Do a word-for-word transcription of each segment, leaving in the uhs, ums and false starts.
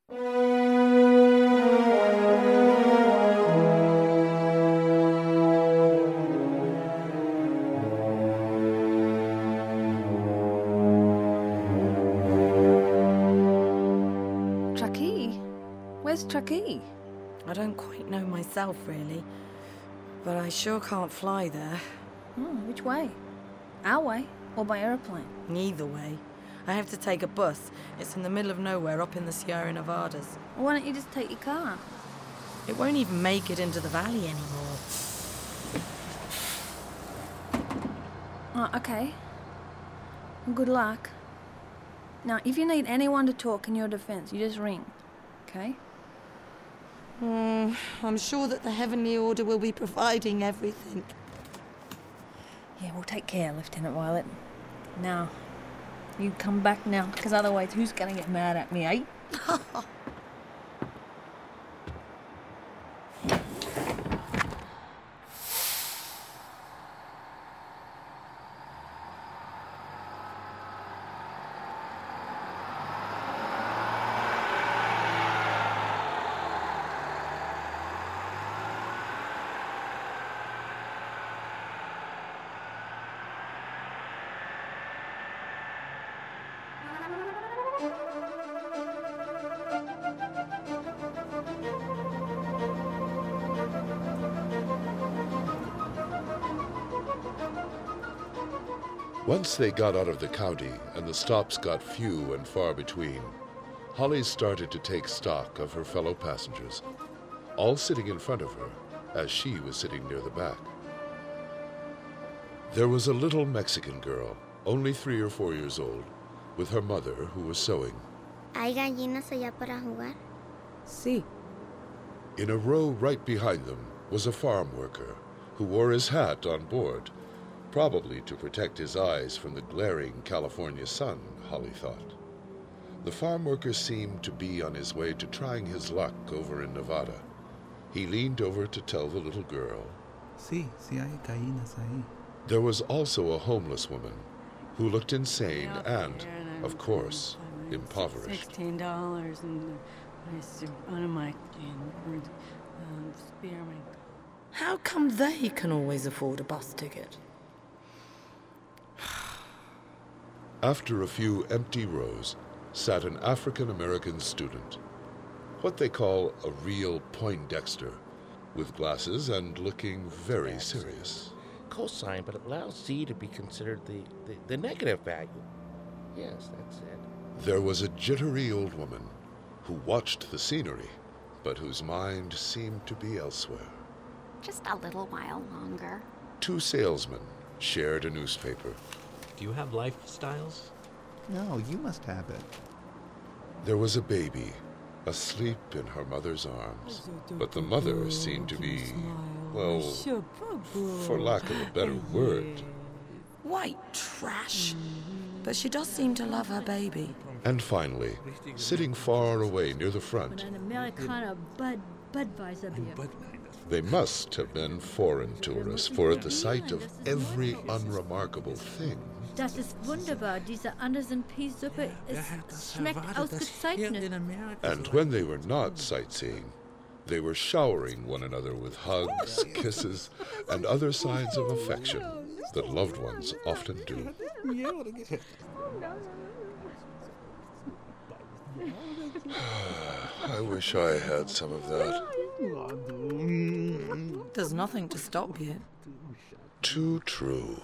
Truckee? Where's Truckee? I don't quite know myself, really. But I sure can't fly there. Oh, which way? Our way or by aeroplane? Neither way. I have to take a bus. It's in the middle of nowhere up in the Sierra Nevadas. Why don't you just take your car? It won't even make it into the valley anymore. Oh, okay. Good luck. Now, if you need anyone to talk in your defense, you just ring, okay? Hmm, I'm sure that the Heavenly Order will be providing everything. Yeah, we'll take care, Lieutenant Violet. Now, you come back now, because otherwise who's going to get mad at me, eh? Once they got out of the county and the stops got few and far between, Holly started to take stock of her fellow passengers, all sitting in front of her as she was sitting near the back. There was a little Mexican girl, only three or four years old, with her mother who was sewing. ¿Hay gallinas allá para jugar? Sí. In a row right behind them was a farm worker who wore his hat on board, probably to protect his eyes from the glaring California sun, Holly thought. The farm worker seemed to be on his way to trying his luck over in Nevada. He leaned over to tell the little girl. Sí, sí hay gallinas ahí. There was also a homeless woman who looked insane and, of course, impoverished. Sixteen dollars and one of my um, spearmint. How come they can always afford a bus ticket? After a few empty rows sat an African-American student, what they call a real Poindexter, with glasses and looking very That's serious. Cosine, but it allows C to be considered the, the, the negative value. Yes, that's it. There was a jittery old woman who watched the scenery, but whose mind seemed to be elsewhere. Just a little while longer. Two salesmen shared a newspaper. Do you have lifestyles? No, you must have it. There was a baby asleep in her mother's arms, but the mother seemed to be, well, for lack of a better word. White trash. But she does seem to love her baby. And finally, sitting far away near the front, An Americana Bud Budweiser beer. they must have been foreign tourists, for at the sight of every unremarkable thing, Das ist wunderbar. Diese Andersen-Pea-Suppe ist, schmeckt ausgezeichnet. and when they were not sightseeing, they were showering one another with hugs, kisses, and other signs of affection that loved ones often do. I wish I had some of that. There's nothing to stop you. Too true.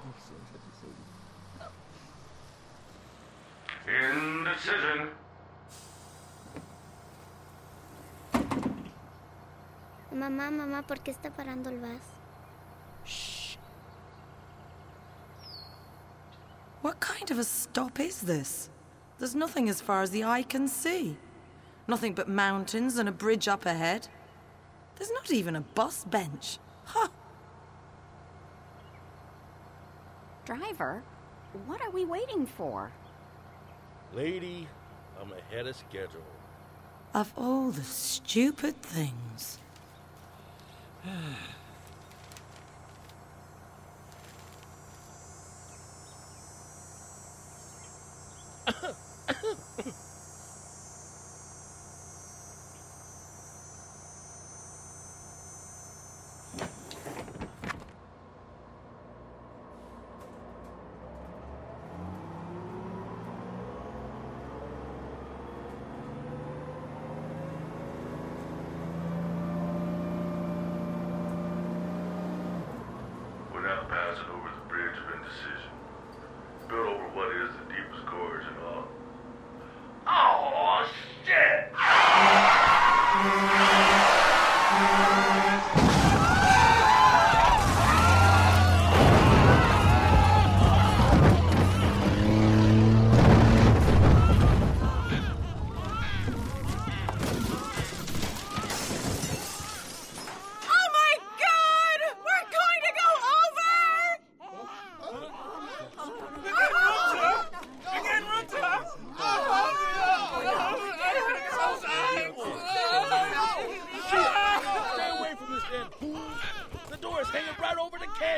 Indecision. Mamá, mamá, ¿por qué está parando el bus? Shh. What kind of a stop is this? There's nothing as far as the eye can see. Nothing but mountains and a bridge up ahead. There's not even a bus bench. Huh. Driver, what are we waiting for? Lady, I'm ahead of schedule. Of all the stupid things.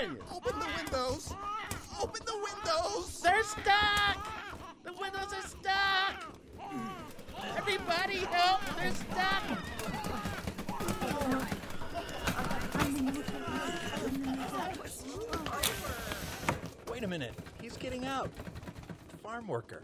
on! Open the windows! Open the windows! They're stuck! The windows are stuck! Everybody help! They're stuck! Wait a minute. He's getting out. The farm worker.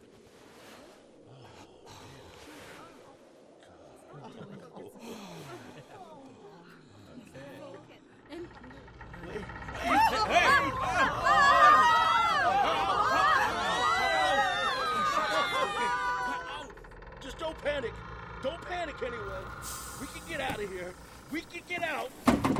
Just don't panic. Don't panic, anyone. We can get out of here. We can get out.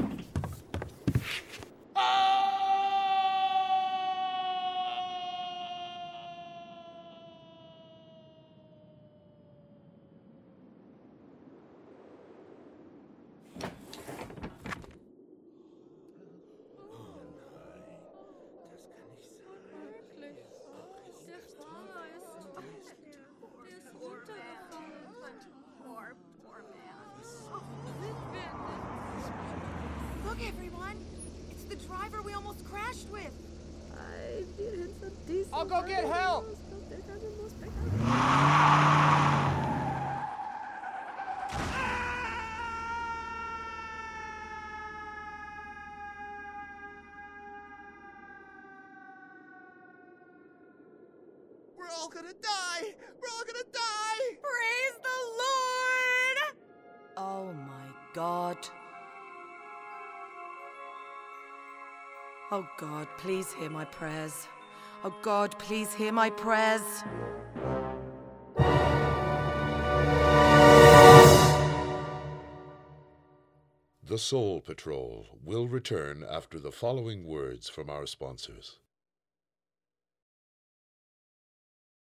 Look, everyone! It's the driver we almost crashed with! I'll go get help! We're all gonna die! We're all gonna die! Praise the Lord! Oh my God. Oh God, please hear my prayers. Oh God, please hear my prayers. The Soul Patrol will return after the following words from our sponsors.